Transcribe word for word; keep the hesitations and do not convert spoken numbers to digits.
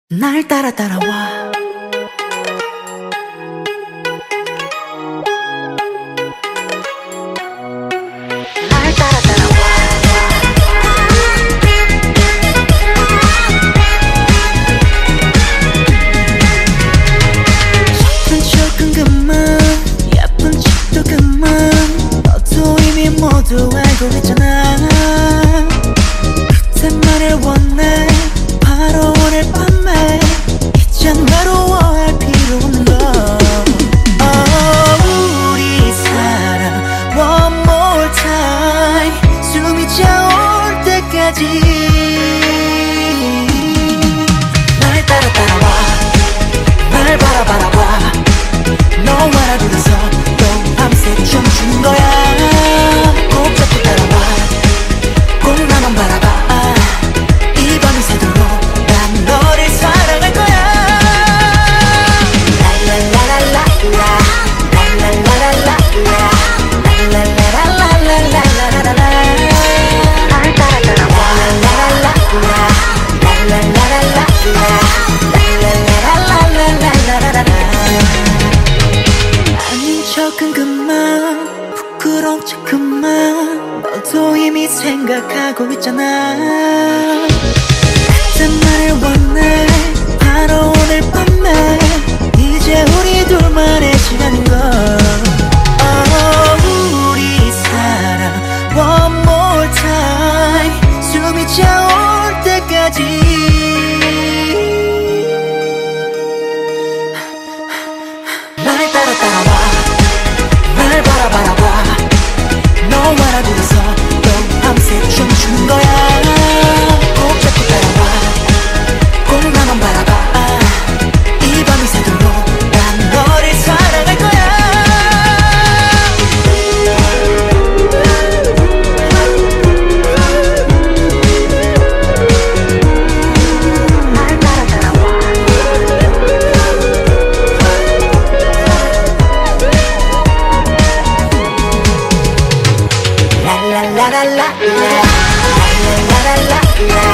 날 따라 따라와 날 따라 따라와 예쁜 척은 그만 예쁜 척도 그만 너도 이미 모두 알고 있잖아 그때만을 원해 바로 오늘 밤에 이젠 외로워할 필요 없는 걸 oh, 우리 사랑 one more time 숨이 차올 때까지 날 따라 따라와 날 바라 바라봐 너와 나 둘이서 또 밤새 춤추는 거야 꼭 잡고 따라와 꼭 나만 바라봐 이 밤이 새도록 난 너를 사랑할 거야 랄랄라랄라라 랄랄라랄라라 랄랄라랄라라라라라라 날 따라 따라와 랄랄라랄라라 랄랄라랄라라 랄랄라랄라라라라라 아닌 척은 그만 부끄러운 척 그만 너도 이미 생각하고 있잖아 그때만을 원해 바로 오늘 밤에 이제 우리 둘만의 시간인걸 oh, 우리 사랑 one more time 숨이 차올 때까지 날 따라 따라와 날 바라 바라봐 너와 나 둘이서 또 밤새 춤추는 거야 꼭 잡고 따라와 꼭 나만 바라봐 이 밤이 새도록 난 너를 사랑할 거야 날 따라 따라와 랄랄라랄라 랄랄라랄라